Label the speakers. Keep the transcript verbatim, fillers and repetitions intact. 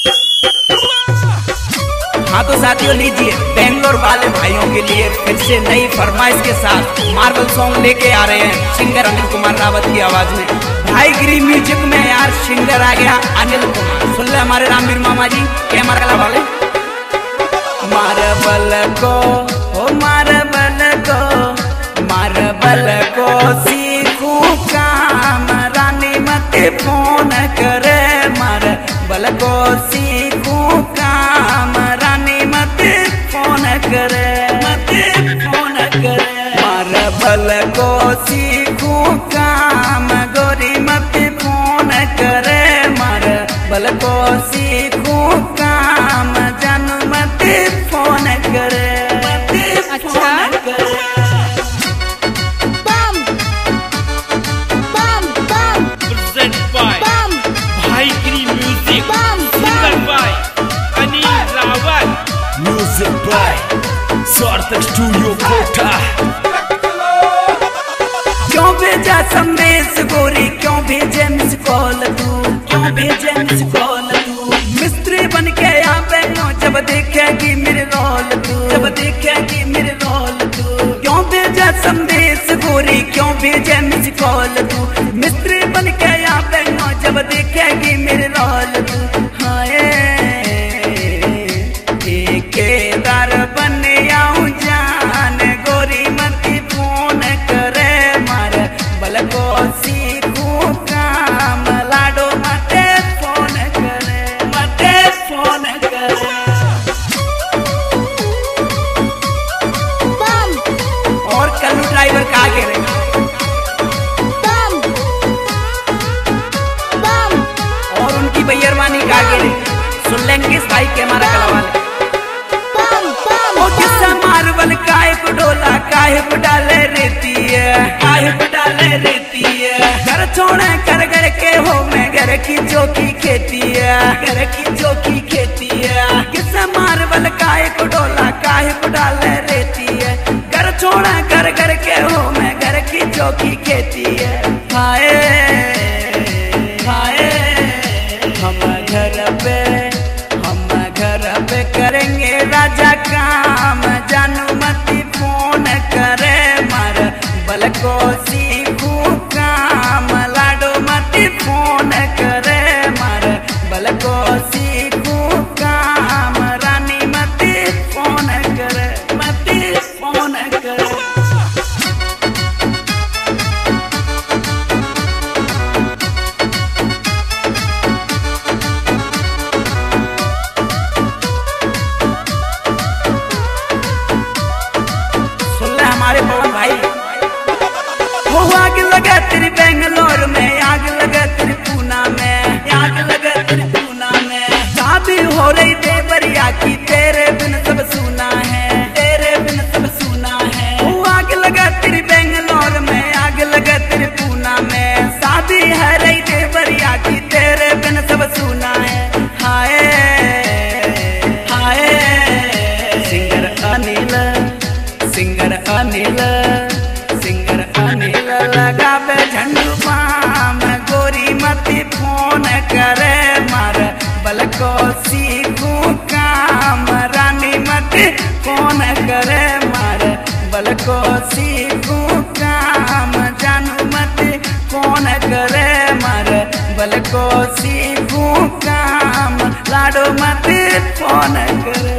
Speaker 1: हाँ तो साथियों लीजिए बेंगलोर वाले भाइयों के लिए फिर से नई फरमाइश के साथ मार्बल सॉन्ग लेके आ रहे हैं सिंगर अनिल कुमार रावत की आवाज में। भाई गिरी म्यूजिक में यार सिंगर आ गया अनिल कुमार। सुन ले हमारे रामवीर मामा जी कैमरा कला वाले। मार्बल को ओ मार्बल को मार्बल को सीखूं काम रानी मत फोन करे। मार्बल को सीखूं काम रानी मत फोन करे मत फोन करे। मार्बल को सीखूं काम गोरी मत फोन करे। मार्बल को सीखूं काम जानू मत फोन करे मत फोन करे।
Speaker 2: Music by Sarthak studio Kota.
Speaker 1: क्यों भेजा संदेश गोरी क्यों भेजे मिस कॉल तू क्यों भेजे मिस कॉल तू। मिस्त्री बन के यहाँ पे जब देखेगी मेरे रोल तू जब देखेगी मेरे रोल तू। क्यों भेजा संदेश गोरी क्यों भेजे मिस कॉल तू। मिस्त्री बन के यहाँ पे जब देखेगी मेरे रोल तू। हाय केदार बन आऊं जान गोरी मत फोन करे। मार्बल को सीखूं काम लाडो मत फोन करे मत फोन करे। और कल्लू ड्राइवर का कह रहे और उनकी भैयरवानी का कह रहे सुन लेंगे इस भाई के हमारा कला वाले। मार्बल काहे को डोला काहे को डाले रेती है काहे को डाले रेती है। घर छोड़े कर घर के हो मैं घर की चौकी खेती है घर की चौकी खेती है। किस मार्बल काहे को डोला काहे को डाले रेती है। घर छोड़े कर घर के हो मैं घर की चौकी खेती है। हाय हाय हम घर पे हम घर पे करेंगे राजा काम जानू मत फोन करे। मार्बल को सीखूं काम लाडो मत फोन करे। मार्बल को सीखूं काम रानी मत फोन करे मत फोन करे। हमारे पवन भाई वो आग लगा तेरी बेंगलोर में आग लगा तेरी पूना में आग लगा तेरी पूना में। शादी हो रही देवरिया की तेरे बिन सब सुना है तेरे बिन सब सुना है। वो आग लगा तेरी बेंगलोर में आग लगा तेरी पूना में। शादी है रही देवरिया की तेरे बिन सब सुना है। हाय हाय singer Anil singer Anil singer Anil लगावे झंडू बाम गोरी मत फोन करे। मार्बल को सीखूं काम रानी मत फोन करे। मार्बल को सीखूं काम जानू मत फोन करे। मार्बल को सीखूं काम लाडो मत फोन करे।